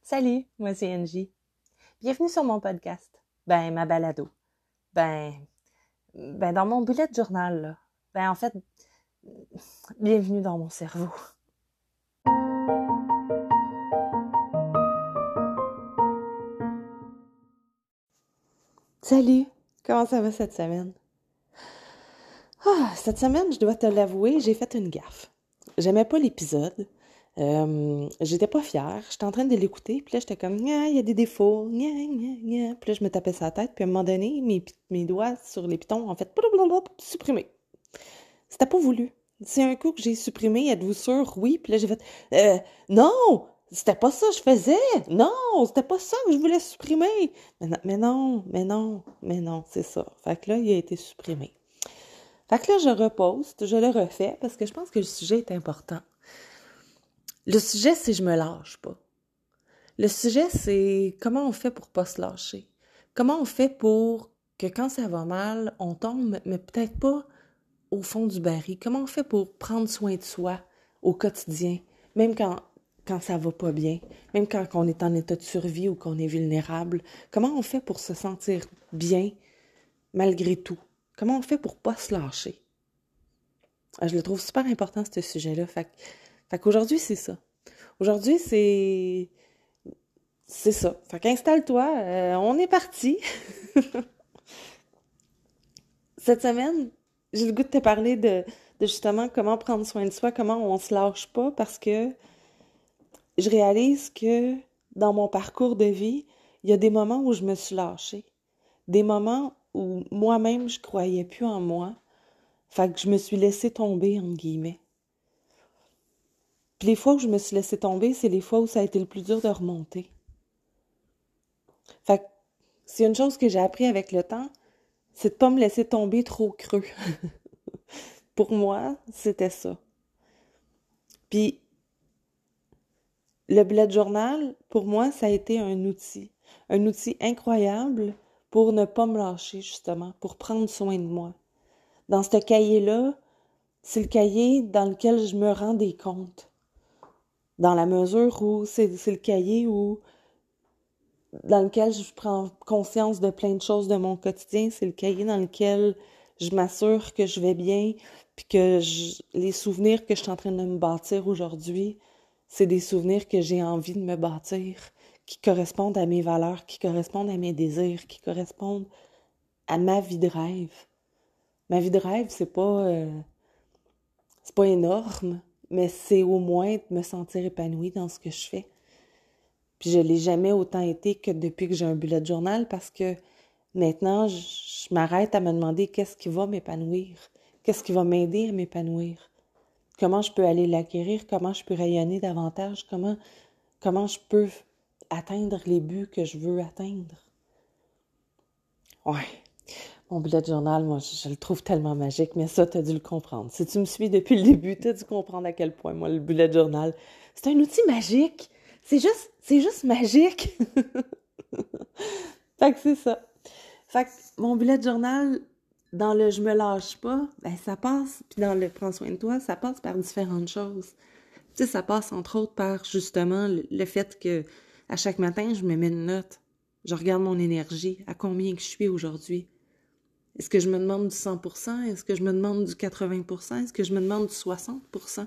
Salut, moi c'est Angie. Bienvenue sur mon podcast. Ma balado. Ben, dans mon bullet journal, là. En fait, bienvenue dans mon cerveau. Salut, comment ça va cette semaine? Cette semaine, je dois te l'avouer, j'ai fait une gaffe. J'aimais pas l'épisode. J'étais pas fière. J'étais en train de l'écouter, puis là, j'étais comme, il y a des défauts, gna, gna, gna. Puis là, je me tapais sa tête, puis à un moment donné, mes doigts sur les pitons ont fait supprimer. C'était pas voulu. C'est un coup que j'ai supprimé, êtes-vous sûr? Oui. Puis là, j'ai fait, non! C'était pas ça que je faisais! Non! C'était pas ça que je voulais supprimer! Mais non, c'est ça. Fait que là, il a été supprimé. Fait que là, je reposte, je le refais, parce que je pense que le sujet est important. Le sujet, c'est je me lâche pas. Le sujet, c'est comment on fait pour pas se lâcher. Comment on fait pour que quand ça va mal, on tombe, mais peut-être pas au fond du baril. Comment on fait pour prendre soin de soi au quotidien, même quand ça va pas bien, même quand on est en état de survie ou qu'on est vulnérable. Comment on fait pour se sentir bien malgré tout? Comment on fait pour pas se lâcher? Je le trouve super important, ce sujet-là. Fait qu'aujourd'hui, c'est ça. Aujourd'hui, c'est ça. Fait qu'installe-toi, on est parti. Cette semaine, j'ai le goût de te parler de justement comment prendre soin de soi, comment on se lâche pas, parce que je réalise que dans mon parcours de vie, il y a des moments où je me suis lâchée. Des moments où moi-même, je croyais plus en moi. Fait que je me suis laissée tomber, entre guillemets. Puis les fois où je me suis laissée tomber, c'est les fois où ça a été le plus dur de remonter. Fait que c'est une chose que j'ai appris avec le temps, c'est de pas me laisser tomber trop creux. Pour moi, c'était ça. Puis le bullet journal, pour moi, ça a été un outil incroyable pour ne pas me lâcher, justement, pour prendre soin de moi. Dans ce cahier-là, c'est le cahier dans lequel je me rends des comptes. Dans la mesure où c'est le cahier dans lequel je prends conscience de plein de choses de mon quotidien. C'est le cahier dans lequel je m'assure que je vais bien, puis que les souvenirs que je suis en train de me bâtir aujourd'hui, c'est des souvenirs que j'ai envie de me bâtir, qui correspondent à mes valeurs, qui correspondent à mes désirs, qui correspondent à ma vie de rêve. Ma vie de rêve, c'est pas énorme, mais c'est au moins de me sentir épanouie dans ce que je fais. Puis je l'ai jamais autant été que depuis que j'ai un bullet journal, parce que maintenant, je m'arrête à me demander qu'est-ce qui va m'épanouir, qu'est-ce qui va m'aider à m'épanouir, comment je peux aller l'acquérir, comment je peux rayonner davantage, comment je peux atteindre les buts que je veux atteindre. Ouais, mon bullet journal, moi, je le trouve tellement magique, mais ça, t'as dû le comprendre. Si tu me suis depuis le début, t'as dû comprendre à quel point, moi, le bullet journal, c'est un outil magique. C'est juste magique. Fait que c'est ça. Fait que mon bullet journal, dans le je me lâche pas, ça passe, puis dans le prends soin de toi, ça passe par différentes choses. Tu sais, ça passe entre autres par justement le fait que à chaque matin, je me mets une note. Je regarde mon énergie, à combien que je suis aujourd'hui. Est-ce que je me demande du 100%? Est-ce que je me demande du 80%? Est-ce que je me demande du 60%?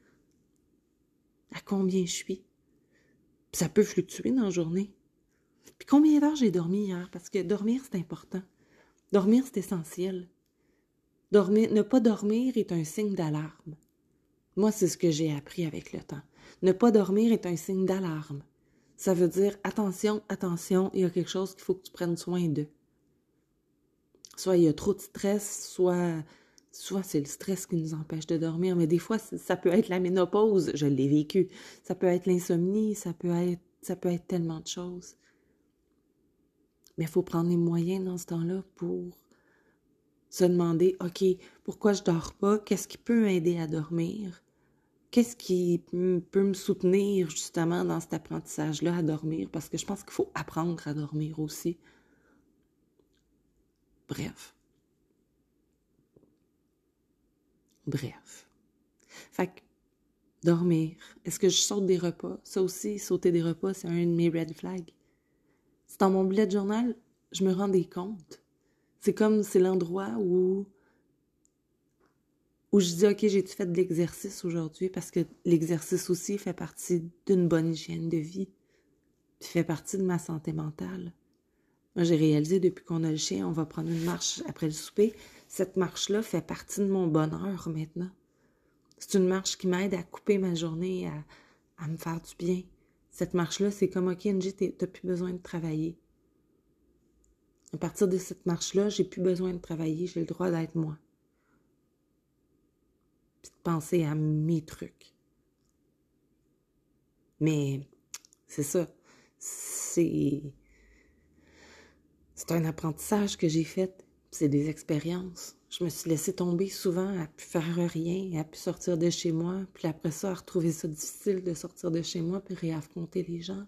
À combien je suis? Puis ça peut fluctuer dans la journée. Puis combien d'heures j'ai dormi hier? Parce que dormir, c'est important. Dormir, c'est essentiel. Ne pas dormir est un signe d'alarme. Moi, c'est ce que j'ai appris avec le temps. Ne pas dormir est un signe d'alarme. Ça veut dire, attention, il y a quelque chose qu'il faut que tu prennes soin de. Soit il y a trop de stress, soit c'est le stress qui nous empêche de dormir, mais des fois, ça peut être la ménopause, je l'ai vécu. Ça peut être l'insomnie, ça peut être tellement de choses. Mais il faut prendre les moyens dans ce temps-là pour se demander, OK, pourquoi je dors pas? Qu'est-ce qui peut m'aider à dormir? Qu'est-ce qui peut me soutenir justement dans cet apprentissage-là à dormir? Parce que je pense qu'il faut apprendre à dormir aussi. Bref. Fait que Dormir. Est-ce que je saute des repas? Ça aussi, sauter des repas, c'est un de mes red flags. C'est dans mon bullet journal, je me rends des comptes. C'est l'endroit où je dis, OK, j'ai-tu fait de l'exercice aujourd'hui? Parce que l'exercice aussi fait partie d'une bonne hygiène de vie. Puis fait partie de ma santé mentale. Moi, j'ai réalisé depuis qu'on a le chien, on va prendre une marche après le souper. Cette marche-là fait partie de mon bonheur maintenant. C'est une marche qui m'aide à couper ma journée, à me faire du bien. Cette marche-là, c'est comme, OK, Angie, t'as plus besoin de travailler. À partir de cette marche-là, j'ai plus besoin de travailler, j'ai le droit d'être moi. Puis de penser à mes trucs. Mais c'est ça. C'est un apprentissage que j'ai fait. C'est des expériences. Je me suis laissée tomber souvent à plus faire rien, à plus sortir de chez moi. Puis après ça, à retrouver ça difficile de sortir de chez moi puis réaffronter les gens.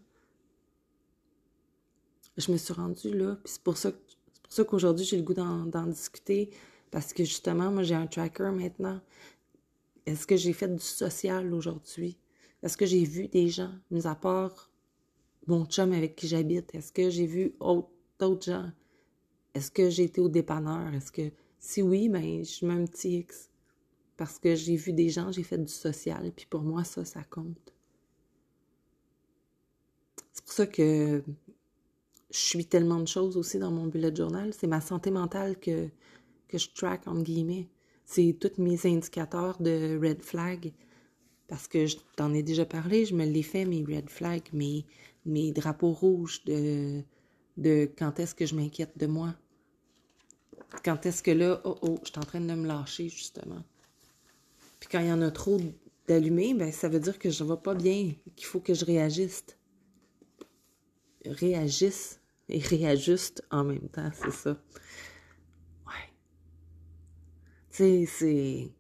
Je me suis rendue là. Puis c'est pour ça qu'aujourd'hui, j'ai le goût d'en discuter. Parce que justement, moi, j'ai un tracker maintenant. Est-ce que j'ai fait du social aujourd'hui? Est-ce que j'ai vu des gens, mis à part mon chum avec qui j'habite? Est-ce que j'ai vu d'autres gens? Est-ce que j'ai été au dépanneur? Si oui, ben je mets un petit X. Parce que j'ai vu des gens, j'ai fait du social, puis pour moi, ça compte. C'est pour ça que je suis tellement de choses aussi dans mon bullet journal. C'est ma santé mentale que je track, entre guillemets. C'est tous mes indicateurs de red flag. Parce que je t'en ai déjà parlé, je me l'ai fait, mes red flags, mes drapeaux rouges de quand est-ce que je m'inquiète de moi. Quand est-ce que là, je suis en train de me lâcher, justement. Puis quand il y en a trop d'allumés, ben ça veut dire que je ne vais pas bien, qu'il faut que je réagisse. Réagisse et réajuste en même temps, c'est ça. Ouais. Tu sais,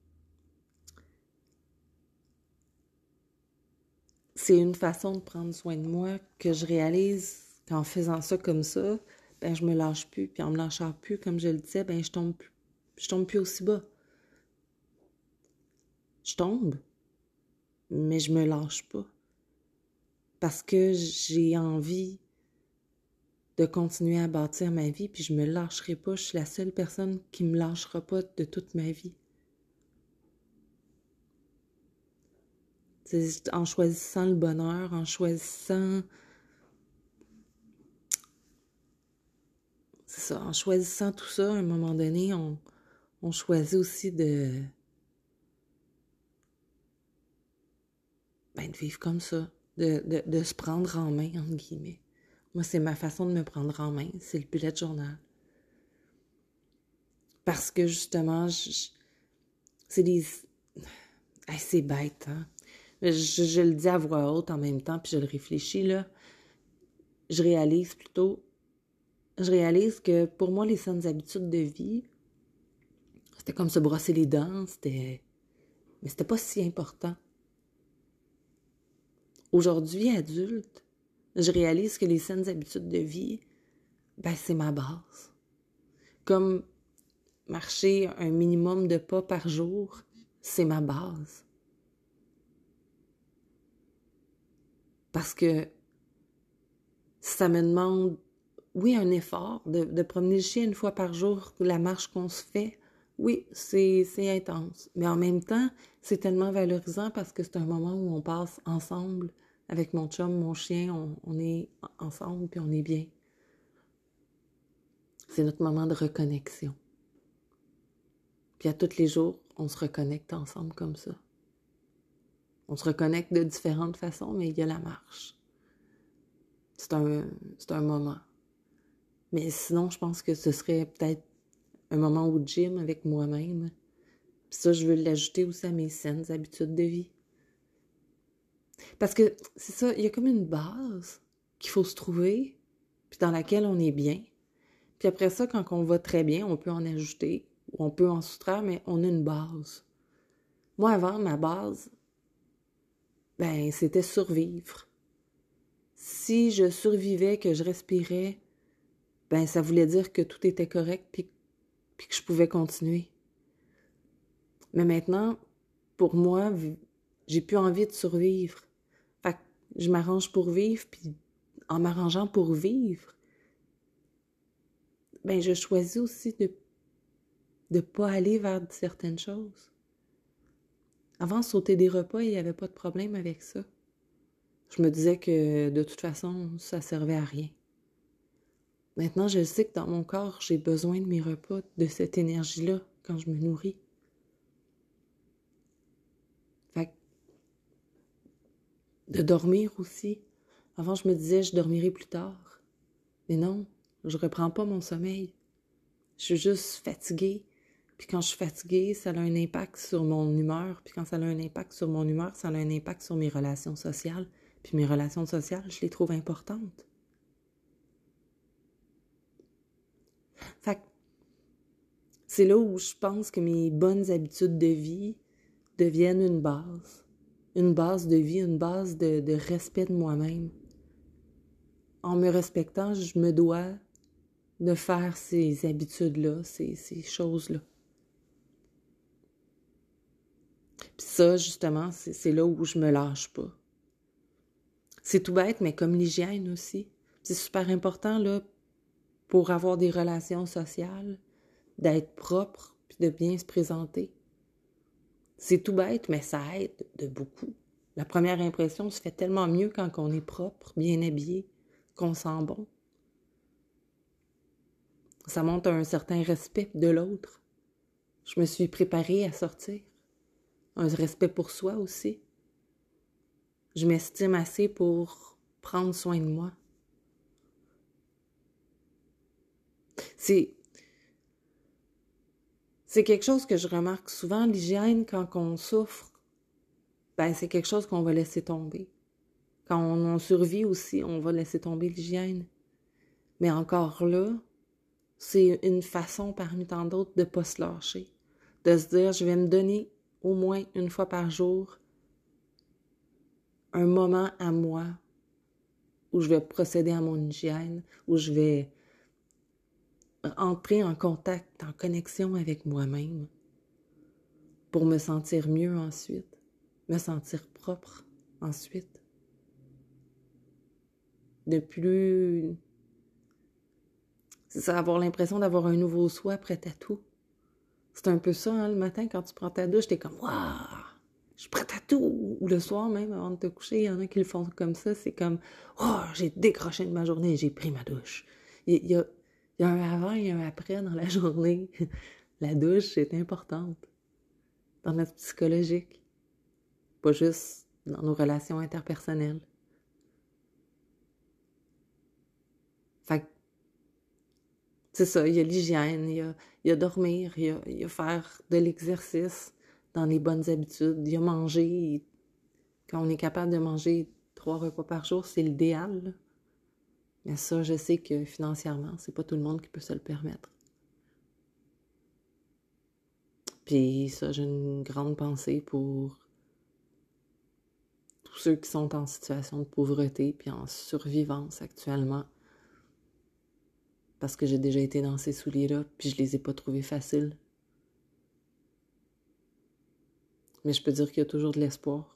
c'est une façon de prendre soin de moi que je réalise qu'en faisant ça comme ça, ben je me lâche plus. Puis en me lâchant plus, comme je le disais, ben je tombe plus aussi bas. Je tombe, mais je me lâche pas. Parce que j'ai envie de continuer à bâtir ma vie, puis je me lâcherai pas. Je suis la seule personne qui me lâchera pas de toute ma vie. C'est en choisissant le bonheur, en choisissant... C'est ça, en choisissant tout ça, à un moment donné, on choisit aussi de vivre comme ça, de se prendre en main, entre guillemets. Moi, c'est ma façon de me prendre en main, c'est le bullet journal. Parce que, justement, c'est des... c'est bête, hein? Je le dis à voix haute en même temps, puis je le réfléchis, là. Je réalise que pour moi, les saines habitudes de vie, c'était comme se brosser les dents, mais c'était pas si important. Aujourd'hui, adulte, je réalise que les saines habitudes de vie, c'est ma base. Comme marcher un minimum de pas par jour, c'est ma base. Parce que ça me demande, oui, un effort de promener le chien une fois par jour, la marche qu'on se fait, oui, c'est intense. Mais en même temps, c'est tellement valorisant parce que c'est un moment où on passe ensemble avec mon chum, mon chien, on est ensemble puis on est bien. C'est notre moment de reconnexion. Puis à tous les jours, on se reconnecte ensemble comme ça. On se reconnecte de différentes façons, mais il y a la marche. C'est un moment. Mais sinon, je pense que ce serait peut-être un moment au gym avec moi-même. Puis ça, je veux l'ajouter aussi à mes saines habitudes de vie. Parce que, c'est ça, il y a comme une base qu'il faut se trouver, puis dans laquelle on est bien. Puis après ça, quand on va très bien, on peut en ajouter, ou on peut en soustraire, mais on a une base. Moi, avant, ma base, c'était survivre. Si je survivais, que je respirais, ça voulait dire que tout était correct, puis que je pouvais continuer. Mais maintenant, pour moi, j'ai plus envie de survivre. Fait que je m'arrange pour vivre, puis en m'arrangeant pour vivre, ben je choisis aussi de ne pas aller vers certaines choses. Avant, sauter des repas, il n'y avait pas de problème avec ça. Je me disais que de toute façon, ça servait à rien. Maintenant, je sais que dans mon corps, j'ai besoin de mes repas, de cette énergie-là, quand je me nourris. Fait que de dormir aussi. Avant, je me disais, je dormirai plus tard. Mais non, je reprends pas mon sommeil. Je suis juste fatiguée. Puis quand je suis fatiguée, ça a un impact sur mon humeur. Puis quand ça a un impact sur mon humeur, ça a un impact sur mes relations sociales. Puis mes relations sociales, je les trouve importantes. Fait que c'est là où je pense que mes bonnes habitudes de vie deviennent une base. Une base de vie, une base de respect de moi-même. En me respectant, je me dois de faire ces habitudes-là, ces choses-là. Puis ça, justement, c'est là où je me lâche pas. C'est tout bête, mais comme l'hygiène aussi. C'est super important, là, pour avoir des relations sociales, d'être propre, puis de bien se présenter. C'est tout bête, mais ça aide de beaucoup. La première impression se fait tellement mieux quand on est propre, bien habillé, qu'on sent bon. Ça montre un certain respect de l'autre. Je me suis préparée à sortir. Un respect pour soi aussi. Je m'estime assez pour prendre soin de moi. C'est quelque chose que je remarque souvent, l'hygiène, quand on souffre, ben c'est quelque chose qu'on va laisser tomber. Quand on survit aussi, on va laisser tomber l'hygiène. Mais encore là, c'est une façon parmi tant d'autres de ne pas se lâcher. De se dire, je vais me donner au moins une fois par jour un moment à moi où je vais procéder à mon hygiène, où je vais entrer en contact, en connexion avec moi-même pour me sentir mieux ensuite, me sentir propre ensuite. De plus... C'est ça, avoir l'impression d'avoir un nouveau soi prêt à tout. C'est un peu ça, hein, le matin, quand tu prends ta douche, t'es comme « Waouh! Je suis prête à tout! » Ou le soir même, avant de te coucher, il y en a qui le font comme ça, c'est comme « Oh, j'ai décroché de ma journée, j'ai pris ma douche. » Il y a un avant et un après dans la journée. La douche est importante dans notre psychologique, pas juste dans nos relations interpersonnelles. Fait que, c'est ça, il y a l'hygiène, il y a dormir, il y a faire de l'exercice dans les bonnes habitudes, il y a manger. Quand on est capable de manger 3 repas par jour, c'est l'idéal, là. Mais ça, je sais que financièrement, c'est pas tout le monde qui peut se le permettre. Puis ça, j'ai une grande pensée pour tous ceux qui sont en situation de pauvreté puis en survivance actuellement. Parce que j'ai déjà été dans ces souliers-là, puis je les ai pas trouvés faciles. Mais je peux dire qu'il y a toujours de l'espoir.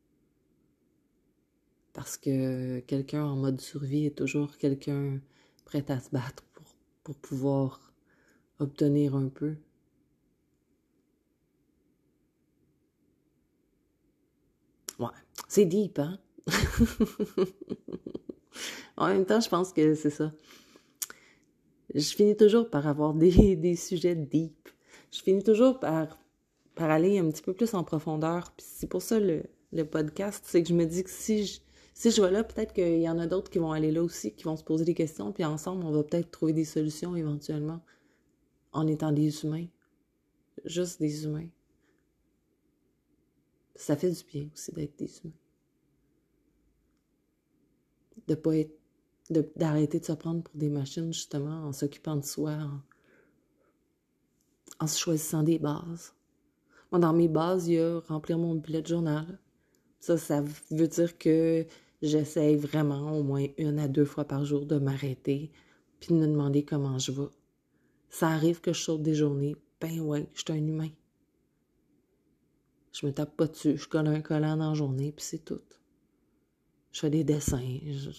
Parce que quelqu'un en mode survie est toujours quelqu'un prêt à se battre pour pouvoir obtenir un peu. Ouais, c'est deep, hein? En même temps, je pense que c'est ça. Je finis toujours par avoir des sujets deep. Je finis toujours par aller un petit peu plus en profondeur. Puis c'est pour ça le podcast, c'est que je me dis que si je vais là, peut-être qu'il y en a d'autres qui vont aller là aussi, qui vont se poser des questions, puis ensemble, on va peut-être trouver des solutions éventuellement, en étant des humains. Juste des humains. Ça fait du bien aussi d'être des humains. De pas être... d'arrêter de se prendre pour des machines, justement, en s'occupant de soi, en se choisissant des bases. Moi, dans mes bases, il y a remplir mon bullet journal. Ça veut dire que j'essaye vraiment au moins 1 à 2 fois par jour de m'arrêter puis de me demander comment je vais. Ça arrive que je saute des journées. Ben ouais, je suis un humain. Je me tape pas dessus. Je colle un collant dans la journée, puis c'est tout. Je fais des dessins.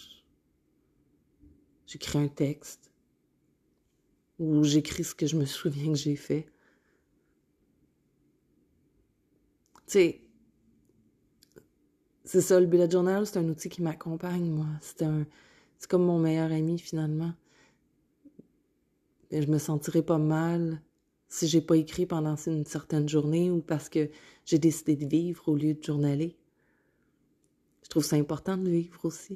J'écris un texte. Ou j'écris ce que je me souviens que j'ai fait. Tu sais, c'est ça, le bullet journal, c'est un outil qui m'accompagne, moi. C'est comme mon meilleur ami, finalement. Et je me sentirais pas mal si j'ai pas écrit pendant une certaine journée ou parce que j'ai décidé de vivre au lieu de journaler. Je trouve ça important de vivre aussi.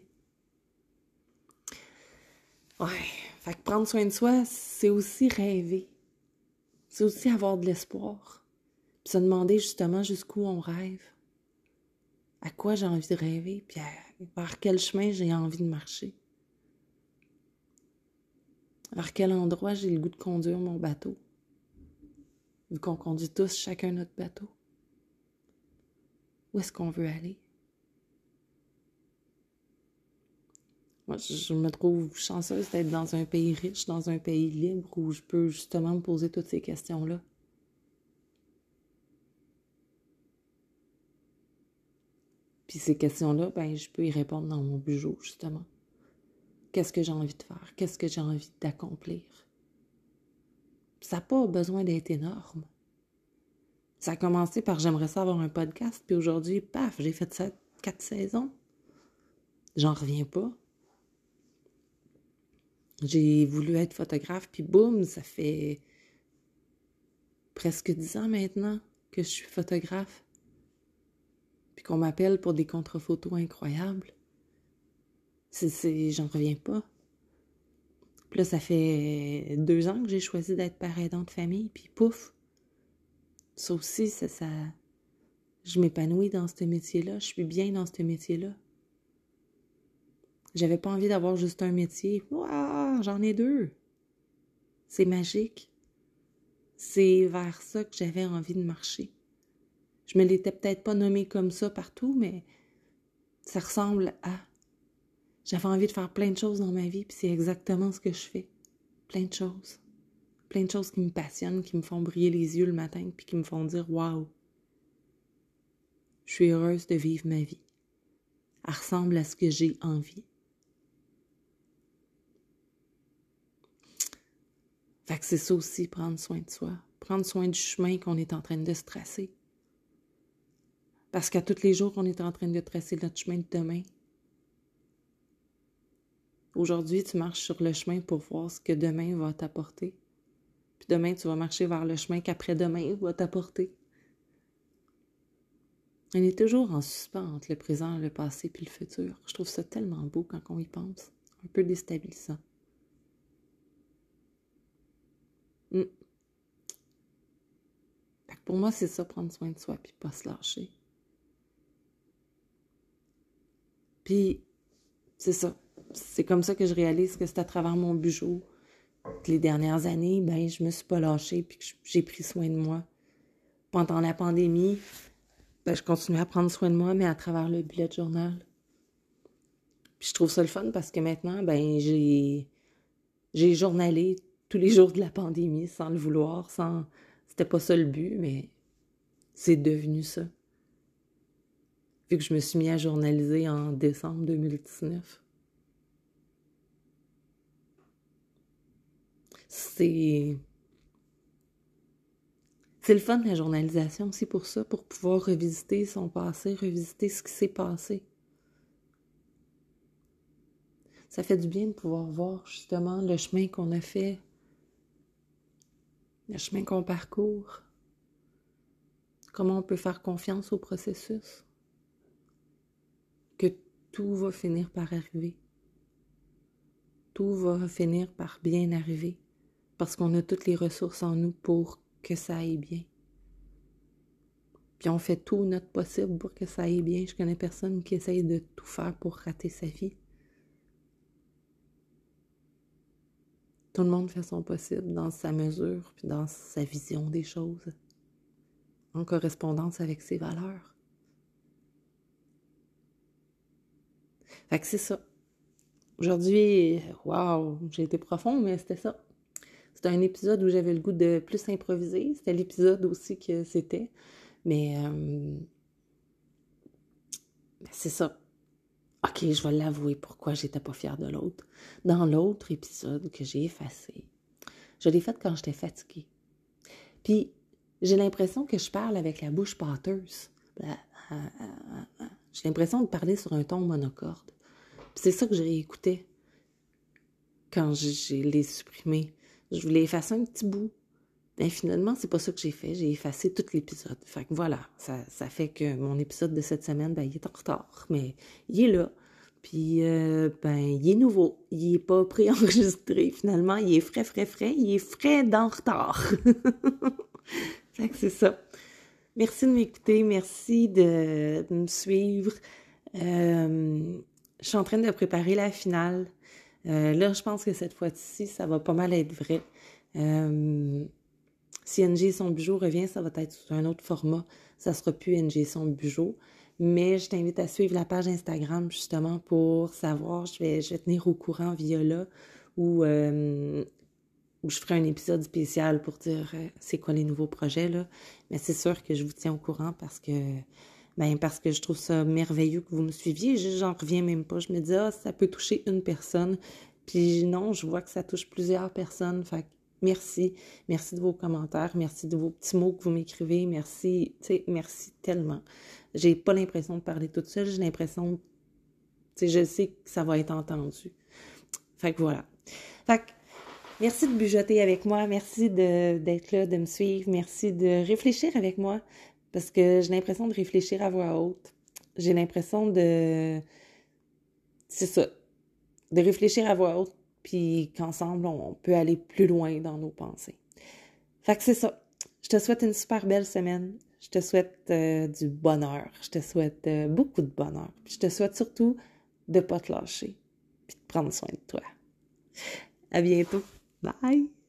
Ouais, fait que prendre soin de soi, c'est aussi rêver. C'est aussi avoir de l'espoir. Puis se demander justement jusqu'où on rêve. À quoi j'ai envie de rêver, puis vers quel chemin j'ai envie de marcher. Vers quel endroit j'ai le goût de conduire mon bateau. Vu qu'on conduit tous chacun notre bateau. Où est-ce qu'on veut aller? Moi, je me trouve chanceuse d'être dans un pays riche, dans un pays libre, où je peux justement me poser toutes ces questions-là. Puis ces questions-là, ben, je peux y répondre dans mon bureau, justement. Qu'est-ce que j'ai envie de faire? Qu'est-ce que j'ai envie d'accomplir? Ça n'a pas besoin d'être énorme. Ça a commencé par j'aimerais ça avoir un podcast, puis aujourd'hui, paf, j'ai fait ça 4 saisons. J'en reviens pas. J'ai voulu être photographe, puis boum, ça fait presque 10 ans maintenant que je suis photographe. Puis qu'on m'appelle pour des contre-photos incroyables. J'en reviens pas. Puis là, ça fait 2 ans que j'ai choisi d'être père aidant de famille, puis pouf. Ça aussi, je m'épanouis dans ce métier-là, je suis bien dans ce métier-là. J'avais pas envie d'avoir juste un métier. Waouh, j'en ai 2. C'est magique. C'est vers ça que j'avais envie de marcher. Je me l'étais peut-être pas nommé comme ça partout, mais ça ressemble à... J'avais envie de faire plein de choses dans ma vie, puis c'est exactement ce que je fais. Plein de choses. Plein de choses qui me passionnent, qui me font briller les yeux le matin, puis qui me font dire « Waouh! Je suis heureuse de vivre ma vie. Elle ressemble à ce que j'ai envie. » Fait que c'est ça aussi, prendre soin de soi. Prendre soin du chemin qu'on est en train de se tracer. Parce qu'à tous les jours, on est en train de tracer notre chemin de demain. Aujourd'hui, tu marches sur le chemin pour voir ce que demain va t'apporter. Puis demain, tu vas marcher vers le chemin qu'après-demain va t'apporter. On est toujours en suspens entre le présent, le passé puis le futur. Je trouve ça tellement beau quand on y pense. Un peu déstabilisant. Fait que pour moi, c'est ça, prendre soin de soi puis pas se lâcher. Puis, c'est ça. C'est comme ça que je réalise que c'est à travers mon bijou que les dernières années, ben, je me suis pas lâchée puis que j'ai pris soin de moi. Pendant la pandémie, ben, je continuais à prendre soin de moi, mais à travers le bullet journal. Puis je trouve ça le fun parce que maintenant, ben, j'ai journalé tous les jours de la pandémie sans le vouloir, C'était pas ça le but, mais c'est devenu ça. Vu que je me suis mis à journaliser en décembre 2019. C'est le fun, la journalisation aussi pour ça, pour pouvoir revisiter son passé, revisiter ce qui s'est passé. Ça fait du bien de pouvoir voir justement le chemin qu'on a fait, le chemin qu'on parcourt, comment on peut faire confiance au processus, que tout va finir par arriver. Tout va finir par bien arriver, parce qu'on a toutes les ressources en nous pour que ça aille bien. Puis on fait tout notre possible pour que ça aille bien. Je connais personne qui essaye de tout faire pour rater sa vie. Tout le monde fait son possible dans sa mesure, puis dans sa vision des choses, en correspondance avec ses valeurs. Fait que c'est ça. Aujourd'hui, waouh, j'ai été profond, mais c'était ça. C'était un épisode où j'avais le goût de plus improviser. C'était l'épisode aussi que c'était. Mais c'est ça. OK, je vais l'avouer pourquoi j'étais pas fière de l'autre. Dans l'autre épisode que j'ai effacé, je l'ai fait quand j'étais fatiguée. Puis, j'ai l'impression que je parle avec la bouche pâteuse. J'ai l'impression de parler sur un ton monocorde. Puis c'est ça que j'ai réécouté quand je l'ai supprimé. Je voulais effacer un petit bout. Mais finalement, c'est pas ça que j'ai fait. J'ai effacé tout l'épisode. Fait que voilà, ça fait que mon épisode de cette semaine, ben, il est en retard. Mais il est là. Puis, ben, il est nouveau. Il est pas préenregistré, finalement. Il est frais. Il est frais d'en retard. Fait que c'est ça. Merci de m'écouter. Merci de me suivre. Je suis en train de préparer la finale. Là, je pense que cette fois-ci, ça va pas mal être vrai. Si NG Son Bijou revient, ça va être sous un autre format. Ça sera plus NG Son Bijou. Mais je t'invite à suivre la page Instagram justement pour savoir. Je vais tenir au courant via là où je ferai un épisode spécial pour dire c'est quoi les nouveaux projets là. Mais c'est sûr que je vous tiens au courant parce que je trouve ça merveilleux que vous me suiviez. J'en reviens même pas. Je me dis ça peut toucher une personne. Puis non, je vois que ça touche plusieurs personnes. Fait que merci. Merci de vos commentaires. Merci de vos petits mots que vous m'écrivez. Merci, merci tellement. J'ai pas l'impression de parler toute seule. J'ai l'impression, je sais que ça va être entendu. Fait que voilà. Fait que merci de bujoter avec moi. Merci d'être là, de me suivre. Merci de réfléchir avec moi. Parce que j'ai l'impression de réfléchir à voix haute. J'ai l'impression c'est ça, de réfléchir à voix haute, puis qu'ensemble, on peut aller plus loin dans nos pensées. Fait que c'est ça. Je te souhaite une super belle semaine. Je te souhaite du bonheur. Je te souhaite beaucoup de bonheur. Puis je te souhaite surtout de ne pas te lâcher, puis de prendre soin de toi. À bientôt. Bye!